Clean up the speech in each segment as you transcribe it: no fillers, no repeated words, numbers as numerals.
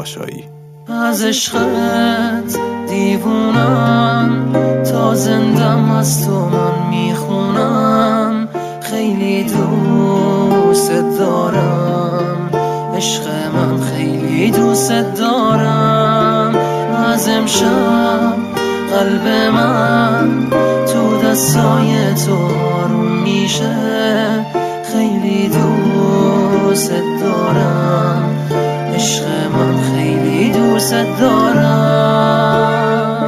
پاشایی. از عشقت دیوونم، تا زندم از تو من میخونم. خیلی دوست دارم، عشق من خیلی دوست دارم. از امشب قلب من تو دستای تو آروم میشه. خیلی دوست دارم، عشق من خیلی دوست دارم.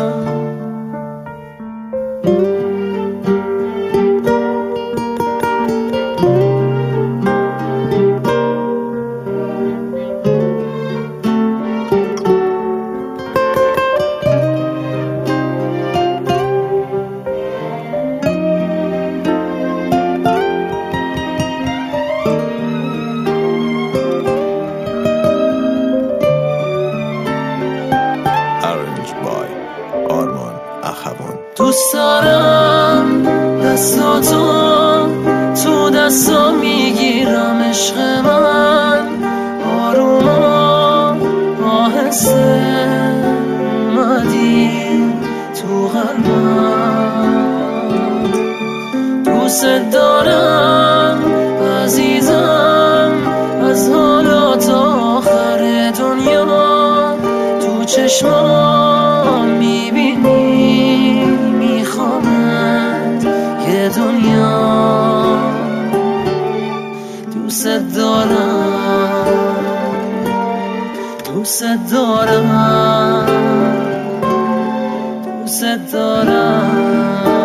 دوست دارم دستاتو تو دستا میگیرم، عشق من آروم آهسته اومدی تو قلبم. دوست دارم عزیزم، از حالا تا آخر دنیا تو چشمام میبینی میخوامت یه دنیا. دوست دارم، دوست دارم، دوست دارم.